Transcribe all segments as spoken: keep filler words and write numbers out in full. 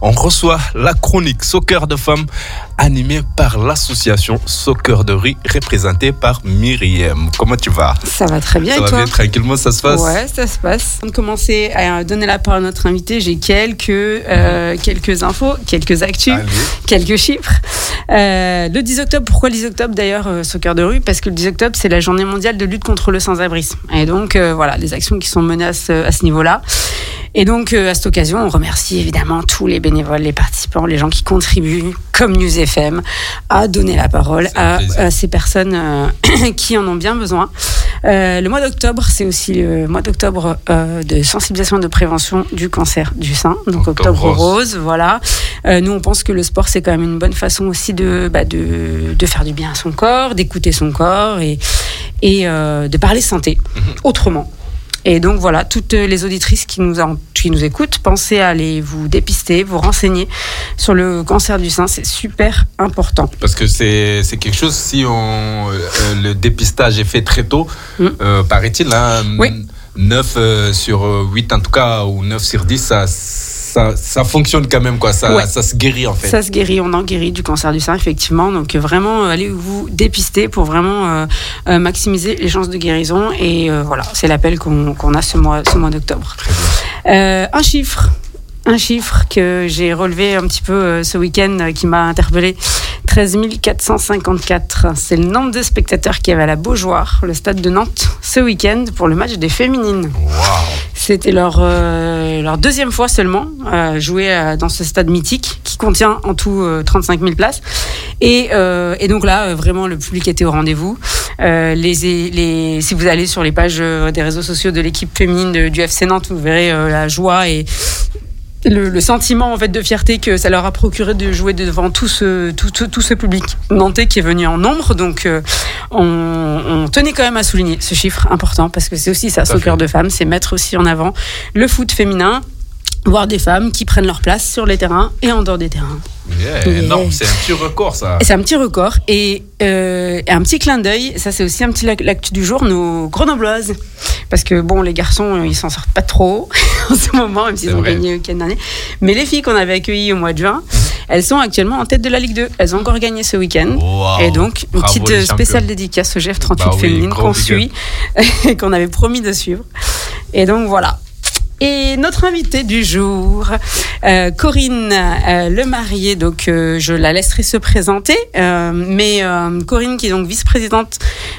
On reçoit la chronique Soccer de femmes animée par l'association Soccer de rue représentée par Myriam. Comment tu vas ? Ça va très bien ça et toi ? Ça va bien, tranquillement, ça se passe ? Ouais, ça se passe. Avant de commencer à donner la parole à notre invité, j'ai quelques, euh, quelques infos, quelques actus, Allez. quelques chiffres. Euh, le dix octobre, pourquoi le dix octobre d'ailleurs, euh, Soccer de rue ? Parce que le dix octobre, c'est la journée mondiale de lutte contre le sans-abrisme. Et donc, euh, voilà, des actions qui sont menées à ce, à ce niveau-là. Et donc, euh, à cette occasion, on remercie évidemment tous les bénévoles, les participants, les gens qui contribuent, comme News F M, à donner la parole à, à ces personnes euh, qui en ont bien besoin. Euh, le mois d'octobre, c'est aussi le mois d'octobre euh, de sensibilisation et de prévention du cancer du sein. Donc, octobre, octobre rose. rose, voilà. Euh, nous, on pense que le sport, c'est quand même une bonne façon aussi de, bah, de, de faire du bien à son corps, d'écouter son corps et, et euh, de parler santé mmh. autrement. Et donc voilà, toutes les auditrices qui nous, en, qui nous écoutent, pensez à aller vous dépister, vous renseigner sur le cancer du sein, c'est super important. Parce que c'est, c'est quelque chose, si on, euh, le dépistage est fait très tôt, mmh. euh, paraît-il, hein, oui. neuf euh, sur huit en tout cas, ou neuf sur dix, ça... Ça, ça fonctionne quand même, quoi. Ça, ouais. ça se guérit en fait. Ça se guérit, on en guérit du cancer du sein, effectivement. Donc vraiment, allez vous dépister pour vraiment euh, euh, maximiser les chances de guérison. Et euh, voilà, c'est l'appel qu'on, qu'on a ce mois, ce mois d'octobre. Très bien. Euh, un chiffre. Un chiffre que j'ai relevé un petit peu euh, ce week-end euh, qui m'a interpellée. treize mille quatre cent cinquante-quatre. C'est le nombre de spectateurs qu'il y avait à la Beaujoire, le stade de Nantes, ce week-end pour le match des féminines. Wow. C'était leur, euh, leur deuxième fois seulement euh, jouer euh, dans ce stade mythique qui contient en tout euh, trente-cinq mille places. Et, euh, et donc là, euh, vraiment, le public était au rendez-vous. Euh, les, les, si vous allez sur les pages euh, des réseaux sociaux de l'équipe féminine de, du F C Nantes, vous verrez euh, la joie et... Le, le sentiment en fait de fierté que ça leur a procuré de jouer devant tout ce, tout, tout, tout ce public nantais qui est venu en nombre. Donc euh, on, on tenait quand même à souligner ce chiffre important parce que c'est aussi ça, Soccer de femmes, c'est mettre aussi en avant le foot féminin, voir des femmes qui prennent leur place sur les terrains et en dehors des terrains. Yeah, yeah. Non, c'est un petit record ça. Et c'est un petit record et, euh, et un petit clin d'œil, ça c'est aussi un petit l'actu du jour, nos grenobloises. Parce que bon, les garçons, ils s'en sortent pas trop en ce moment, même s'ils c'est ont vrai. gagné le week-end dernier. Mais les filles qu'on avait accueillies au mois de juin, mmh. elles sont actuellement en tête de la Ligue deux. Elles ont encore gagné ce week-end. Wow. Et donc, une Bravo petite spéciale dédicace au G F trente-huit bah oui, féminine qu'on suit et qu'on avait promis de suivre. Et donc voilà. Et notre invitée du jour, euh, Corinne euh, Lemarié, donc euh, je la laisserai se présenter, euh, mais euh, Corinne qui est donc vice-présidente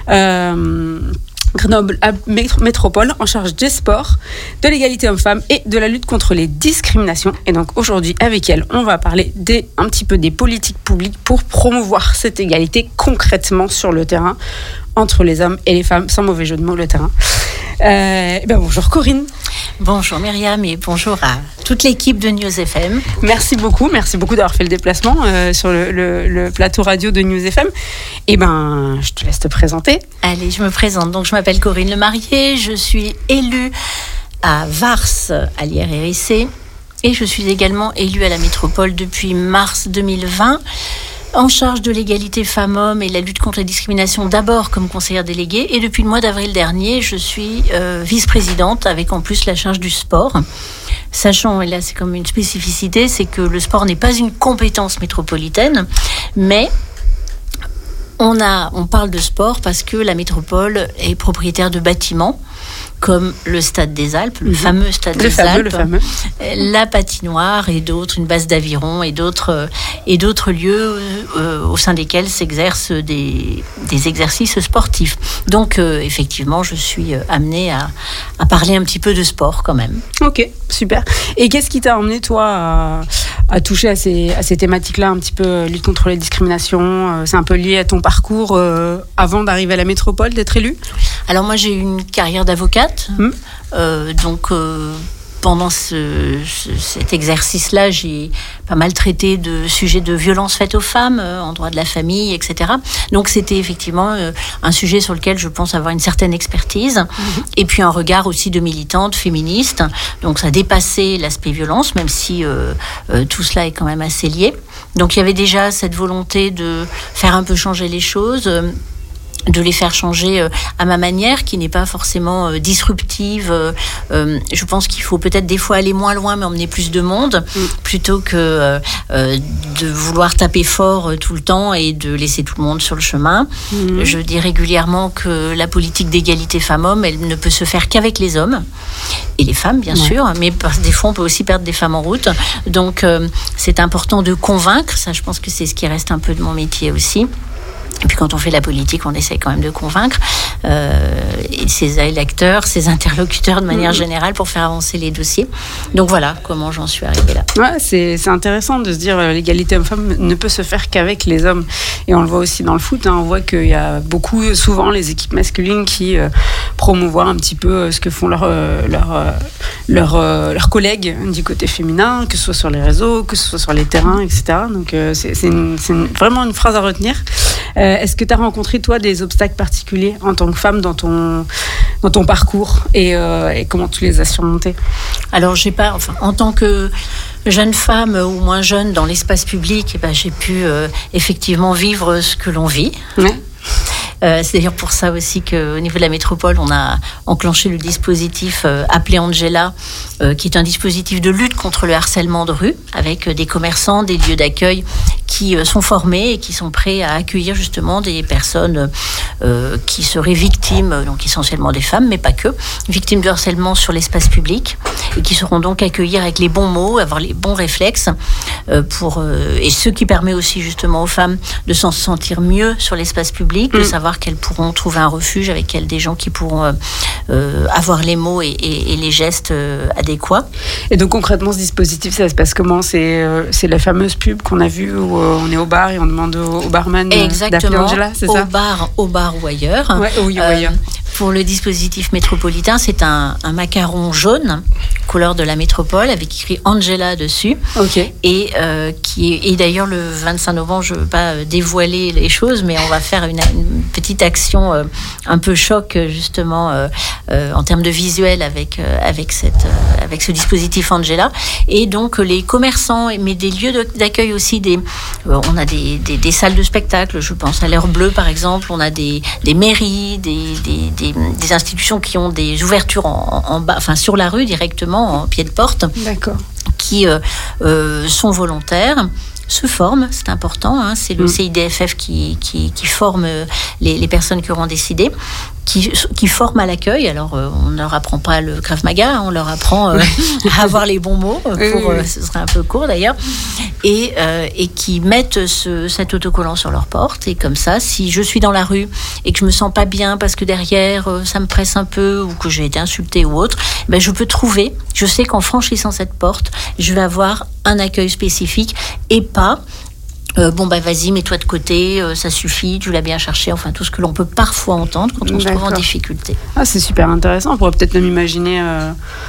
euh, Grenoble Métropole en charge des sports, de l'égalité homme-femme et de la lutte contre les discriminations. Et donc aujourd'hui avec elle, on va parler des, un petit peu des politiques publiques pour promouvoir cette égalité concrètement sur le terrain entre les hommes et les femmes, sans mauvais jeu de mots le terrain. Euh, ben bonjour Corinne. Bonjour Myriam et bonjour à toute l'équipe de News F M. Merci beaucoup, merci beaucoup d'avoir fait le déplacement euh, sur le, le, le plateau radio de News F M. Et ben, je te laisse te présenter. Allez, je me présente. Donc, je m'appelle Corinne Lemarié, je suis élue à Vars, à l'I R R C, et je suis également élue à la métropole depuis mars deux mille vingt. En charge de l'égalité femmes-hommes et la lutte contre les discriminations, d'abord comme conseillère déléguée, et depuis le mois d'avril dernier, je suis euh, vice-présidente avec en plus la charge du sport. Sachant, et là c'est comme une spécificité, c'est que le sport n'est pas une compétence métropolitaine, mais on, a, on parle de sport parce que la métropole est propriétaire de bâtiments, comme le Stade des Alpes, le mmh. fameux Stade le des fameux, Alpes, le fameux. la patinoire et d'autres, une base d'aviron et d'autres, et d'autres lieux euh, au sein desquels s'exercent des, des exercices sportifs. Donc, euh, effectivement, je suis amenée à, à parler un petit peu de sport quand même. Ok, super. Et qu'est-ce qui t'a emmené, toi, à, à toucher à ces, à ces thématiques-là, un petit peu lutte contre les discriminations? C'est un peu lié à ton parcours euh, avant d'arriver à la métropole, d'être élue? Alors moi, j'ai eu une carrière d'avocate. Mmh. Euh, donc euh, pendant ce, ce, cet exercice-là, j'ai pas mal traité de sujets de violences faites aux femmes, euh, en droit de la famille, et cetera. Donc c'était effectivement euh, un sujet sur lequel je pense avoir une certaine expertise. Mmh. Et puis un regard aussi de militante féministe. Donc ça dépassait l'aspect violence, même si euh, euh, tout cela est quand même assez lié. Donc il y avait déjà cette volonté de faire un peu changer les choses. de les faire changer euh, à ma manière, qui n'est pas forcément euh, disruptive. Euh, euh, je pense qu'il faut peut-être des fois aller moins loin, mais emmener plus de monde, mm. plutôt que euh, euh, de vouloir taper fort euh, tout le temps et de laisser tout le monde sur le chemin. Mm. Je dis régulièrement que la politique d'égalité femmes-hommes, elle ne peut se faire qu'avec les hommes et les femmes, bien ouais. sûr, mais des fois, on peut aussi perdre des femmes en route. Donc, euh, c'est important de convaincre. Ça, je pense que c'est ce qui reste un peu de mon métier aussi. Et puis quand on fait la politique, on essaie quand même de convaincre euh, ses électeurs, ses interlocuteurs de manière générale pour faire avancer les dossiers. Donc voilà comment j'en suis arrivée là. Ouais, c'est, c'est intéressant de se dire euh, l'égalité homme-femme ne peut se faire qu'avec les hommes. Et on le voit aussi dans le foot. Hein, on voit qu'il y a beaucoup, souvent, les équipes masculines qui euh, promouvoient un petit peu euh, ce que font leurs euh, leur, euh, leur, euh, leurs collègues du côté féminin, que ce soit sur les réseaux, que ce soit sur les terrains, et cetera. Donc euh, c'est, c'est, une, c'est une, vraiment une phrase à retenir. Euh, est-ce que tu as rencontré, toi, des obstacles particuliers en tant que femme dans ton, dans ton parcours et, euh, et comment tu les as surmontés ? Alors, j'ai pas, enfin, en tant que jeune femme ou moins jeune dans l'espace public, eh ben, j'ai pu euh, effectivement vivre ce que l'on vit. Ouais. Euh, c'est d'ailleurs pour ça aussi qu'au niveau de la métropole, on a enclenché le dispositif euh, appelé Angela, euh, qui est un dispositif de lutte contre le harcèlement de rue, avec euh, des commerçants, des lieux d'accueil qui euh, sont formés et qui sont prêts à accueillir justement des personnes euh, qui seraient victimes, donc essentiellement des femmes, mais pas que, victimes de harcèlement sur l'espace public, et qui seront donc accueillies avec les bons mots, avoir les bons réflexes, euh, pour, euh, et ce qui permet aussi justement aux femmes de s'en sentir mieux sur l'espace public, de mmh. savoir qu'elles pourront trouver un refuge avec elles, des gens qui pourront euh, euh, avoir les mots et, et, et les gestes euh, adéquats. Et donc concrètement, ce dispositif, ça se passe comment ? C'est, euh, c'est la fameuse pub qu'on a vue où euh, on est au bar et on demande au, au barman d'appeler Angela, c'est ça ? Au bar, au bar ou ailleurs. Ouais, oui, ou ailleurs. Euh, pour le dispositif métropolitain, c'est un, un macaron jaune, couleur de la métropole, avec écrit Angela dessus. Ok. Et, euh, qui est, et d'ailleurs, le vingt-cinq novembre, je ne veux pas dévoiler les choses, mais on va faire une, une petite action euh, un peu choc, justement, euh, euh, en termes de visuel avec, euh, avec, cette, euh, avec ce dispositif Angela. Et donc, les commerçants, mais des lieux de, d'accueil aussi, des, euh, on a des, des, des salles de spectacle, je pense à l'Heure Bleue, par exemple, on a des, des mairies, des, des, des, des institutions qui ont des ouvertures en, en bas, enfin, sur la rue directement, en pied de porte. D'accord. Qui euh, euh, sont volontaires, se forment, c'est important, hein, c'est le mmh. C I D F F qui, qui, qui forme les, les personnes qui auront décidé, qui, qui forment à l'accueil. Alors, euh, on ne leur apprend pas le Krav Maga, hein, on leur apprend euh, à avoir les bons mots, pour, euh, ce serait un peu court d'ailleurs, et, euh, et qui mettent ce, cet autocollant sur leur porte. Et comme ça, si je suis dans la rue et que je me sens pas bien parce que derrière, euh, ça me presse un peu ou que j'ai été insultée ou autre, ben, je peux trouver, je sais qu'en franchissant cette porte, je vais avoir un accueil spécifique et pas euh, bon bah vas-y, mets-toi de côté, euh, ça suffit, tu l'as bien cherché, enfin tout ce que l'on peut parfois entendre quand on D'accord. se trouve en difficulté. Ah, c'est super intéressant, on pourrait peut-être même imaginer euh,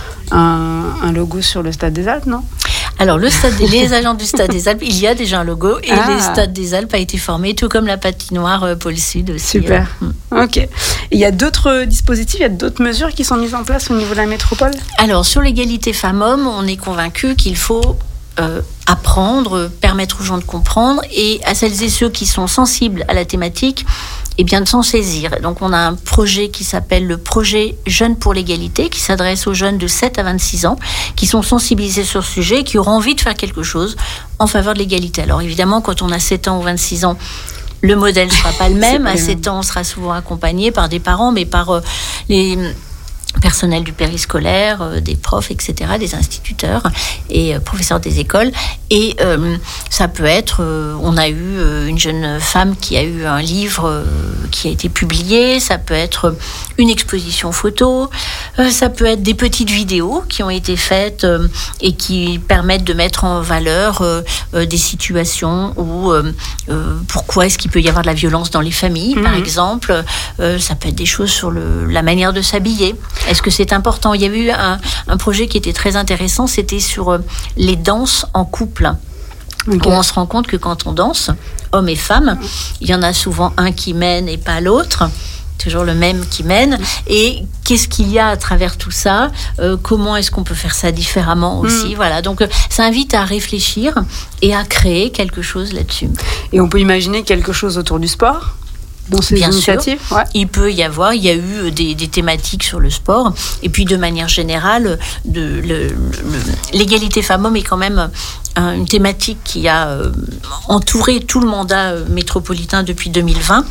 un, un logo sur le Stade des Alpes, non ? Alors, le stade des, les agents du Stade des Alpes, il y a déjà un logo et ah. le Stade des Alpes a été formé, tout comme la patinoire euh, Pôle Sud aussi. Super. Euh, ok. Il y a d'autres dispositifs, il y a d'autres mesures qui sont mises en place au niveau de la métropole ? Alors, sur l'égalité femmes-hommes, on est convaincu qu'il faut euh, apprendre, permettre aux gens de comprendre, et à celles et ceux qui sont sensibles à la thématique, et bien de s'en saisir. Donc on a un projet qui s'appelle le projet Jeunes pour l'égalité, qui s'adresse aux jeunes de sept à vingt-six ans, qui sont sensibilisés sur ce sujet et qui auront envie de faire quelque chose en faveur de l'égalité. Alors évidemment, quand on a sept ans ou vingt-six ans, le modèle ne sera pas le même. À sept ans, on sera souvent accompagné par des parents, mais par euh, les personnel du périscolaire, euh, des profs, et cetera, des instituteurs et euh, professeurs des écoles. Et euh, ça peut être, euh, on a eu euh, une jeune femme qui a eu un livre euh, qui a été publié, ça peut être une exposition photo, euh, ça peut être des petites vidéos qui ont été faites euh, et qui permettent de mettre en valeur euh, euh, des situations où euh, euh, pourquoi est-ce qu'il peut y avoir de la violence dans les familles, mmh. par exemple. Euh, ça peut être des choses sur le, la manière de s'habiller. Est-ce que c'est important ? Il y a eu un, un projet qui était très intéressant, c'était sur euh, les danses en couple. Okay. Où on se rend compte que quand on danse, hommes et femmes, il y en a souvent un qui mène et pas l'autre. Toujours le même qui mène. Et qu'est-ce qu'il y a à travers tout ça ? euh, Comment est-ce qu'on peut faire ça différemment aussi ? mmh. Voilà. Donc, euh, ça invite à réfléchir et à créer quelque chose là-dessus. Et on peut imaginer quelque chose autour du sport ? dans ces Bien initiatives. sûr, ouais. Il peut y avoir, il y a eu des, des thématiques sur le sport, et puis de manière générale, de, le, le, l'égalité femmes-hommes est quand même un, une thématique qui a euh, entouré tout le mandat euh, métropolitain depuis deux mille vingt.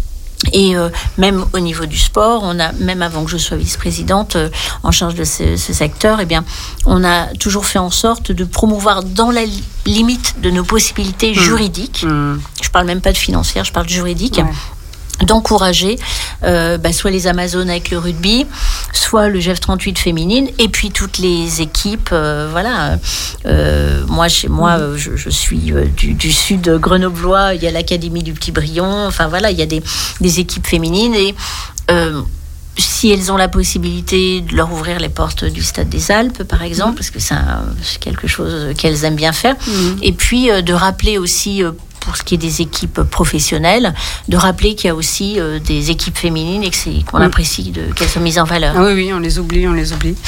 Et euh, même au niveau du sport, on a, même avant que je sois vice-présidente euh, en charge de ce, ce secteur, eh bien, on a toujours fait en sorte de promouvoir dans la li- limite de nos possibilités mmh. juridiques. Mmh. Je parle même pas de financières, je parle de juridiques. Ouais. D'encourager euh, bah, soit les Amazones avec le rugby, soit le G F trente-huit féminine, et puis toutes les équipes. Euh, voilà. Euh, moi, chez moi, euh, je, je suis euh, du, du sud grenoblois. Il y a l'Académie du Petit-Brion. Enfin voilà, il y a des, des équipes féminines et euh, si elles ont la possibilité de leur ouvrir les portes du Stade des Alpes, par exemple, mmh. parce que c'est, un, c'est quelque chose qu'elles aiment bien faire, mmh. et puis euh, de rappeler aussi. Euh, pour ce qui est des équipes professionnelles, de rappeler qu'il y a aussi euh, des équipes féminines et que c'est, qu'on oui. apprécie de, qu'elles soient mises en valeur. Ah oui, oui, on les oublie, on les oublie.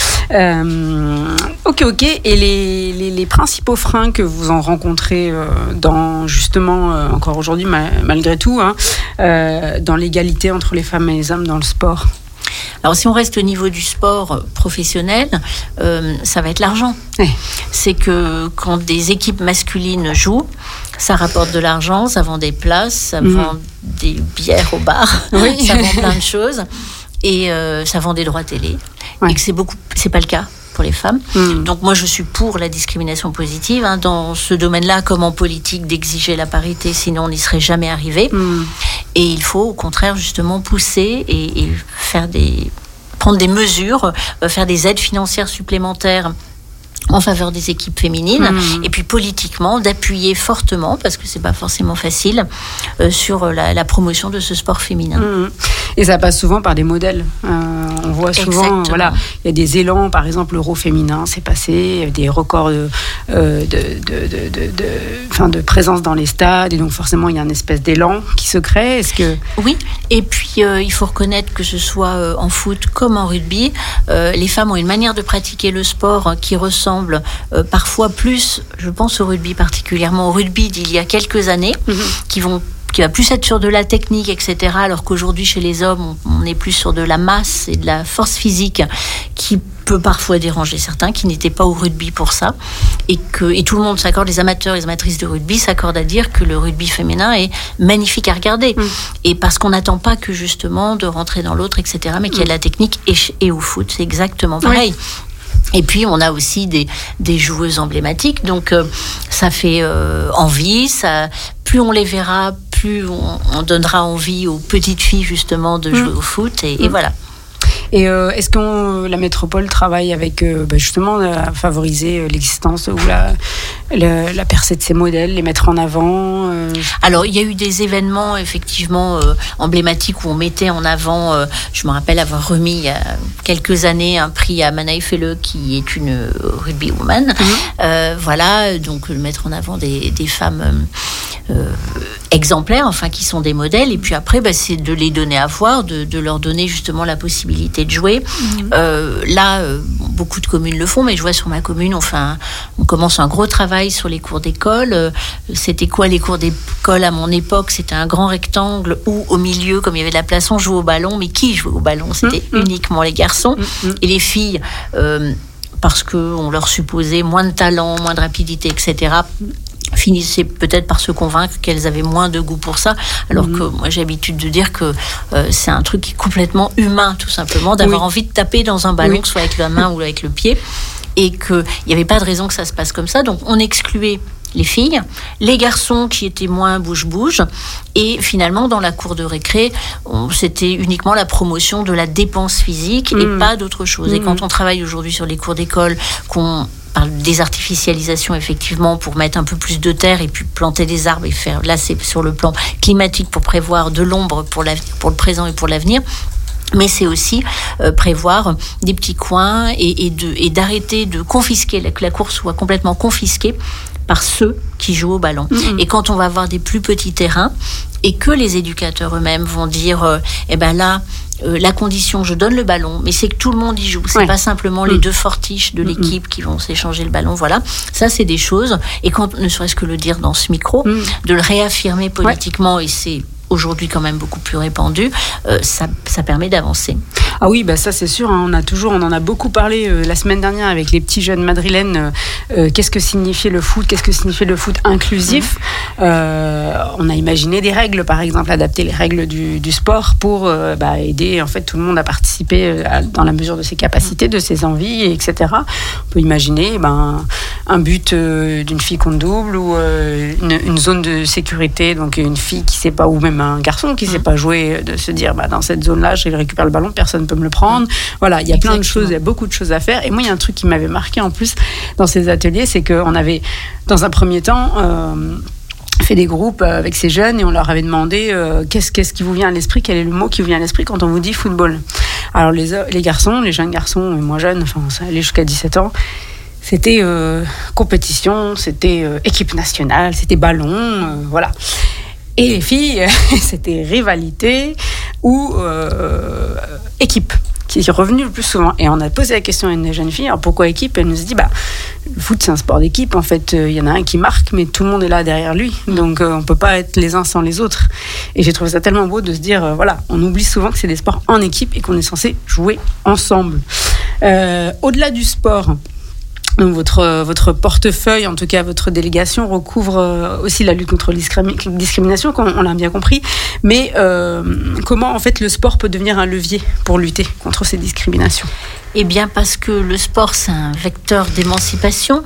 Euh, ok, ok. Et les, les, les principaux freins que vous en rencontrez euh, dans, justement, euh, encore aujourd'hui, ma, malgré tout, hein, euh, dans l'égalité entre les femmes et les hommes dans le sport? Alors, si on reste au niveau du sport professionnel, euh, ça va être l'argent. Oui. C'est que quand des équipes masculines jouent, ça rapporte de l'argent, ça vend des places, ça mmh. vend des bières au bar, oui. ça vend plein de choses, et euh, ça vend des droits télé. Ouais. Et que c'est beaucoup, c'est pas le cas pour les femmes. Mmh. Donc moi, je suis pour la discrimination positive hein, dans ce domaine-là, comme en politique, d'exiger la parité, sinon on n'y serait jamais arrivé. Mmh. Et il faut au contraire justement pousser et, et faire des, prendre des mesures, euh, faire des aides financières supplémentaires en faveur des équipes féminines, mmh. et puis politiquement d'appuyer fortement, parce que c'est pas forcément facile, euh, sur la, la promotion de ce sport féminin. Mmh. Et ça passe souvent par des modèles. Euh, on voit souvent, Exactement. voilà, il y a des élans, par exemple l'Euro féminin, c'est passé, des records de, euh, de, de, de, de, de, enfin, de présence dans les stades, et donc forcément il y a une espèce d'élan qui se crée. Est-ce que... Oui, et puis euh, il faut reconnaître que ce soit euh, en foot comme en rugby, euh, les femmes ont une manière de pratiquer le sport hein, qui ressemble Euh, parfois plus, je pense au rugby particulièrement, au rugby d'il y a quelques années, mmh. qui vont qui va plus être sur de la technique, et cetera, alors qu'aujourd'hui, chez les hommes, on, on est plus sur de la masse et de la force physique qui peut parfois déranger certains qui n'étaient pas au rugby pour ça. Et, que, et tout le monde s'accorde, les amateurs et les amatrices de rugby s'accordent à dire que le rugby féminin est magnifique à regarder. Mmh. Et parce qu'on n'attend pas que justement de rentrer dans l'autre, et cetera, mais qu'il y a de la technique et, et au foot, c'est exactement pareil. Oui. Et puis, on a aussi des, des joueuses emblématiques. Donc, euh, ça fait euh, envie. Ça, plus on les verra, plus on, on donnera envie aux petites filles, justement, de jouer mmh. au foot. Et, mmh. et voilà. Et euh, est-ce que la métropole travaille avec, euh, bah justement, à favoriser l'existence ou la, la, la percée de ces modèles, les mettre en avant euh... Alors, il y a eu des événements, effectivement, euh, emblématiques où on mettait en avant, euh, je me rappelle avoir remis il y a quelques années un prix à Manaï Felle, qui est une rugby woman. Mmh. Euh, voilà, donc mettre en avant des, des femmes euh, exemplaires, enfin, qui sont des modèles. Et puis après, bah, c'est de les donner à voir, de, de leur donner justement la possibilité de jouer. Mmh. Euh, là, euh, beaucoup de communes le font, mais je vois sur ma commune, on, fait un, on commence un gros travail sur les cours d'école. Euh, c'était quoi les cours d'école à mon époque? C'était un grand rectangle où, au milieu, comme il y avait de la place, on jouait au ballon. Mais qui jouait au ballon? C'était mmh. uniquement les garçons. Mmh. Et les filles, euh, parce qu'on leur supposait moins de talent, moins de rapidité, et cetera, finissaient peut-être par se convaincre qu'elles avaient moins de goût pour ça, alors mmh. que moi j'ai l'habitude de dire que euh, c'est un truc qui est complètement humain, tout simplement, d'avoir oui. envie de taper dans un ballon, oui. soit avec la main ou avec le pied, et qu'il n'y avait pas de raison que ça se passe comme ça. Donc on excluait les filles, les garçons qui étaient moins bouge-bouge, et finalement dans la cour de récré, on, c'était uniquement la promotion de la dépense physique mmh. et pas d'autre chose. Mmh. Et quand on travaille aujourd'hui sur les cours d'école, qu'on parle de désartificialisation, effectivement, pour mettre un peu plus de terre et puis planter des arbres et faire, là c'est sur le plan climatique, pour prévoir de l'ombre pour, pour le présent et pour l'avenir. Mais c'est aussi euh, prévoir des petits coins et, et, de, et d'arrêter de confisquer, que la course soit complètement confisquée par ceux qui jouent au ballon. Mmh. Et quand on va avoir des plus petits terrains et que les éducateurs eux-mêmes vont dire euh, eh ben là, Euh, la condition, je donne le ballon, mais c'est que tout le monde y joue. C'est ouais. pas simplement mmh. les deux fortiches de l'équipe mmh. qui vont s'échanger le ballon. Voilà, ça c'est des choses. Et quand ne serait-ce que le dire dans ce micro, mmh. de le réaffirmer politiquement, ouais. et c'est aujourd'hui quand même beaucoup plus répandu, euh, ça, ça permet d'avancer. Ah oui, bah ça c'est sûr, hein, on a toujours, on en a beaucoup parlé euh, la semaine dernière avec les petits jeunes madrilènes. Euh, euh, qu'est-ce que signifiait le foot ? Qu'est-ce que signifiait le foot inclusif ? mmh. euh, On a imaginé des règles, par exemple, adapter les règles du, du sport pour euh, bah, aider en fait tout le monde à participer à, dans la mesure de ses capacités, de ses envies, et cetera. On peut imaginer ben, un but euh, d'une fille contre double ou euh, une, une zone de sécurité, donc une fille qui sait pas, ou même un garçon qui sait pas jouer, de se dire bah, dans cette zone-là, je récupère le ballon, personne ne peut me le prendre. Voilà, il y a Exactement. plein de choses, il y a beaucoup de choses à faire. Et moi, il y a un truc qui m'avait marqué en plus dans ces ateliers, c'est qu'on avait, dans un premier temps, euh, fait des groupes avec ces jeunes et on leur avait demandé euh, qu'est-ce, qu'est-ce qui vous vient à l'esprit, quel est le mot qui vous vient à l'esprit quand on vous dit football. Alors les, les garçons, les jeunes garçons et moi jeune, enfin ça allait jusqu'à dix-sept ans, c'était euh, compétition, c'était euh, équipe nationale, c'était ballon, euh, voilà. Et les filles, c'était rivalité ou euh, équipe, qui est revenu le plus souvent. Et on a posé la question à une jeune fille, alors pourquoi équipe ? Elle nous a dit, bah, le foot c'est un sport d'équipe, en fait, il euh, y en a un qui marque, mais tout le monde est là derrière lui, donc euh, on peut pas être les uns sans les autres. Et j'ai trouvé ça tellement beau de se dire, euh, voilà, on oublie souvent que c'est des sports en équipe et qu'on est censé jouer ensemble. Euh, au-delà du sport, donc votre, votre portefeuille, en tout cas votre délégation, recouvre aussi la lutte contre la discrimination, on, on l'a bien compris. Mais euh, comment en fait le sport peut devenir un levier pour lutter contre ces discriminations ? Eh bien parce que le sport c'est un vecteur d'émancipation.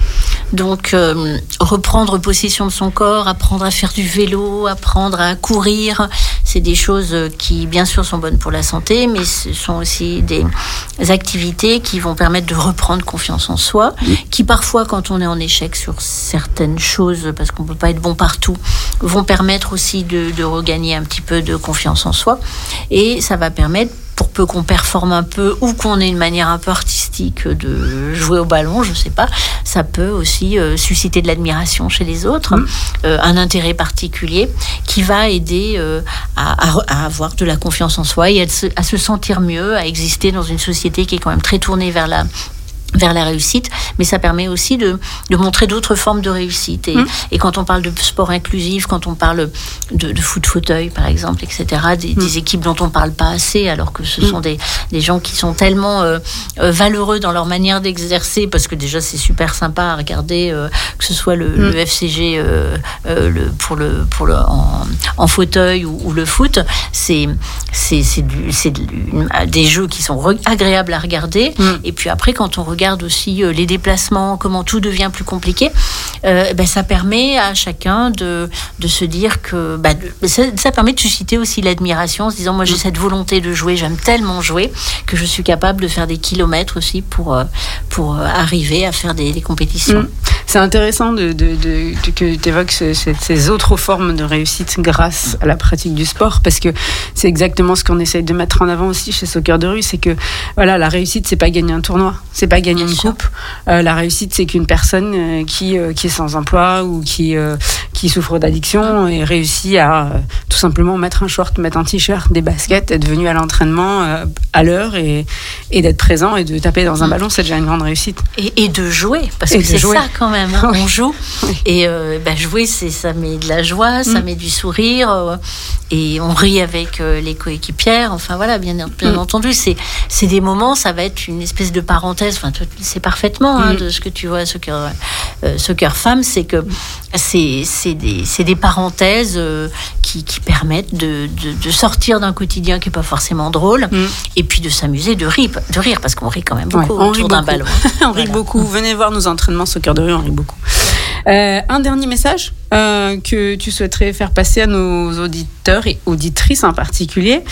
Donc, euh, reprendre possession de son corps, apprendre à faire du vélo, apprendre à courir, c'est des choses qui, bien sûr, sont bonnes pour la santé, mais ce sont aussi des activités qui vont permettre de reprendre confiance en soi, qui parfois, quand on est en échec sur certaines choses, parce qu'on ne peut pas être bon partout, vont permettre aussi de, de regagner un petit peu de confiance en soi. Et ça va permettre, pour peu qu'on performe un peu ou qu'on ait une manière un peu artistique de jouer au ballon, je sais pas, ça peut aussi euh, susciter de l'admiration chez les autres, mmh. euh, un intérêt particulier qui va aider euh, à, à, à avoir de la confiance en soi et à se, à se sentir mieux, à exister dans une société qui est quand même très tournée vers la vers la réussite, mais ça permet aussi de, de montrer d'autres formes de réussite. Et, mmh. et quand on parle de sport inclusif, quand on parle de, de foot fauteuil, par exemple, et cetera, des, mmh. des équipes dont on ne parle pas assez, alors que ce mmh. sont des, des gens qui sont tellement euh, euh, valeureux dans leur manière d'exercer, parce que déjà, c'est super sympa à regarder, euh, que ce soit le, mmh. le F C G euh, euh, le, pour le, pour le, en, en fauteuil ou, ou le foot, c'est, c'est, c'est, du, c'est du, des jeux qui sont re- agréables à regarder. Mmh. Et puis après, quand on regarde regarde aussi euh, les déplacements, comment tout devient plus compliqué, euh, ben, ça permet à chacun de, de se dire que... Ben, de, ça, ça permet de susciter aussi l'admiration, en se disant, moi j'ai cette volonté de jouer, j'aime tellement jouer, que je suis capable de faire des kilomètres aussi pour, euh, pour euh, arriver à faire des, des compétitions. Mmh. C'est intéressant de, de, de, de, que tu évoques ce, ce, ces autres formes de réussite grâce à la pratique du sport, parce que c'est exactement ce qu'on essaye de mettre en avant aussi chez Soccer de rue, c'est que voilà, la réussite, c'est pas gagner un tournoi, c'est pas gagner une coupe. Euh, la réussite, c'est qu'une personne euh, qui, euh, qui est sans emploi ou qui, euh, qui souffre d'addiction ait réussi à euh, tout simplement mettre un short, mettre un t-shirt, des baskets, être venu à l'entraînement euh, à l'heure et, et d'être présent et de taper dans un ballon, c'est déjà une grande réussite. Et, et de jouer, parce et que c'est jouer. Ça quand même, hein, on joue. Oui. Et euh, bah, jouer, c'est, ça met de la joie, ça mmh. met du sourire, euh, et on rit avec euh, les coéquipières. Enfin voilà, bien, bien mmh. entendu, c'est, c'est des moments, ça va être une espèce de parenthèse. Enfin, c'est parfaitement hein, mmh. de ce que tu vois à Soccer, euh, Soccer Femmes, c'est que c'est, c'est, des, c'est des parenthèses euh, qui, qui permettent de, de, de sortir d'un quotidien qui n'est pas forcément drôle, mmh. et puis de s'amuser, de rire, de rire parce qu'on rit quand même beaucoup ouais, autour d'un ballon. On rit voilà. beaucoup. Venez voir nos entraînements Soccer de rue, on rit beaucoup. Euh, un dernier message euh, que tu souhaiterais faire passer à nos auditeurs et auditrices en particulier,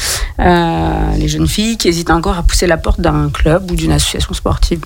euh, les jeunes filles qui hésitent encore à pousser la porte d'un club ou d'une association sportive.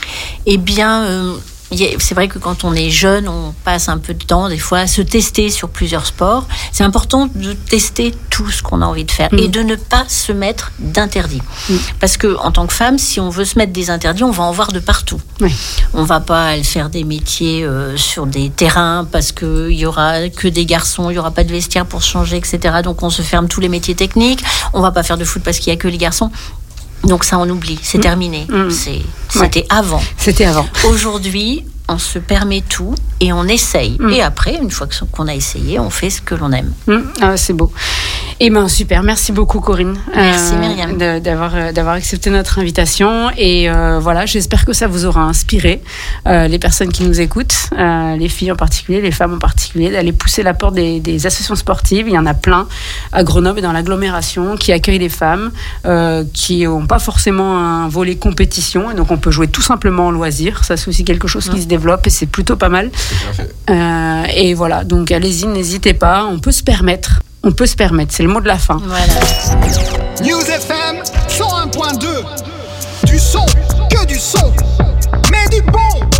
Eh bien, euh, c'est vrai que quand on est jeune, on passe un peu de temps des fois à se tester sur plusieurs sports. C'est important de tester tout ce qu'on a envie de faire mmh. et de ne pas se mettre d'interdits. Mmh. Parce que en tant que femme, si on veut se mettre des interdits, on va en voir de partout. Oui. On va pas aller faire des métiers euh, sur des terrains parce que il y aura que des garçons, il y aura pas de vestiaire pour se changer, et cetera. Donc on se ferme tous les métiers techniques. On va pas faire de foot parce qu'il y a que les garçons. Donc ça, on oublie, c'est mmh. terminé. Mmh. C'est, c'était ouais. avant. C'était avant. Aujourd'hui, on se permet tout et on essaye. Mmh. Et après, une fois qu'on a essayé, on fait ce que l'on aime. Mmh. Ah, c'est beau. Eh ben super, merci beaucoup Corinne. Merci euh, Myriam. De, d'avoir, d'avoir accepté notre invitation. Et euh, voilà, j'espère que ça vous aura inspiré, euh, les personnes qui nous écoutent, euh, les filles en particulier, les femmes en particulier, d'aller pousser la porte des, des associations sportives. Il y en a plein à Grenoble et dans l'agglomération qui accueillent les femmes, euh, qui n'ont pas forcément un volet compétition. Et donc on peut jouer tout simplement en loisir. Ça c'est aussi quelque chose qui mmh. se développe et c'est plutôt pas mal. Euh, et voilà, donc allez-y, n'hésitez pas, on peut se permettre. On peut se permettre, c'est le mot de la fin. Voilà. News F M cent un point deux. Du son, que du son, mais du bon.